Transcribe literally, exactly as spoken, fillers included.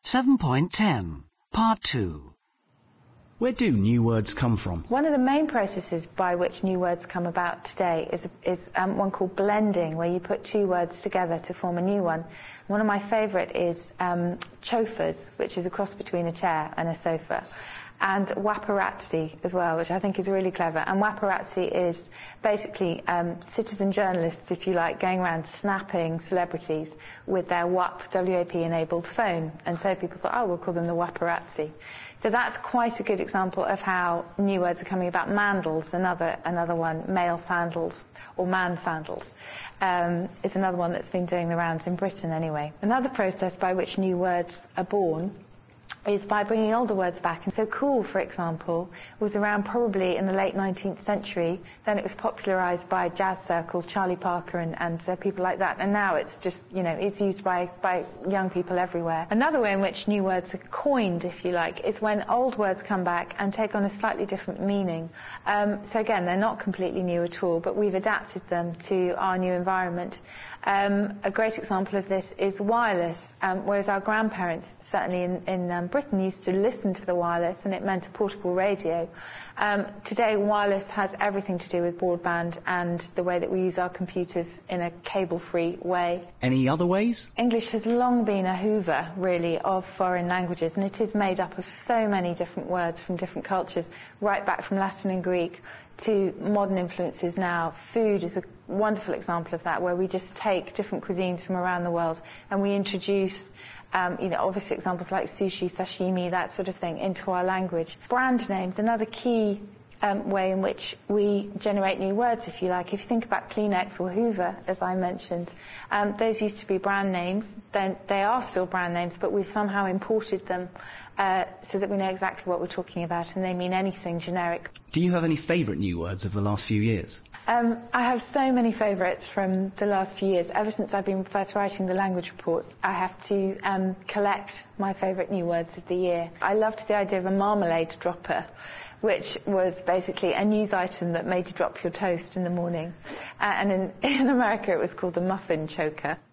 seven point ten, Part two. Where do new words come from? One of the main processes by which new words come about today is, is um, one called blending, where you put two words together to form a new one. One of my favourite is um, chofers, which is a cross between a chair and a sofa, and waparazzi as well, which I think is really clever. And waparazzi is basically um, citizen journalists, if you like, going around snapping celebrities with their W A P, W A P-enabled phone. And so people thought, oh, we'll call them the waparazzi. So that's quite a good example of how new words are coming about. Mandals, another, another one, male sandals, or man sandals, um, is another one that's been doing the rounds in Britain anyway. Another process by which new words are born is by bringing older words back. And so cool, for example, was around probably in the late nineteenth century. Then it was popularised by jazz circles, Charlie Parker and, and uh, people like that. And now it's just, you know, it's used by, by young people everywhere. Another way in which new words are coined, if you like, is when old words come back and take on a slightly different meaning. Um, so again, they're not completely new at all, but we've adapted them to our new environment. Um, a great example of this is wireless, um, whereas our grandparents, certainly in, in um, Britain, used to listen to the wireless, and it meant a portable radio. Um, today, wireless has everything to do with broadband and the way that we use our computers in a cable-free way. Any other ways? English has long been a hoover, really, of foreign languages, and it is made up of so many different words from different cultures, right back from Latin and Greek to modern influences now. Food is a wonderful example of that, where we just take different cuisines from around the world and we introduce, um, you know, obviously examples like sushi, sashimi, that sort of thing, into our language. Brand names, another key um, way in which we generate new words, if you like. If you think about Kleenex or Hoover, as I mentioned, um, those used to be brand names. Then they are still brand names, but we've somehow imported them uh, so that we know exactly what we're talking about, and they mean anything generic. Do you have any favourite new words of the last few years? Um, I have so many favourites from the last few years. Ever since I've been first writing the language reports, I have to um, collect my favourite new words of the year. I loved the idea of a marmalade dropper, which was basically a news item that made you drop your toast in the morning. Uh, and in, in America it was called the muffin choker.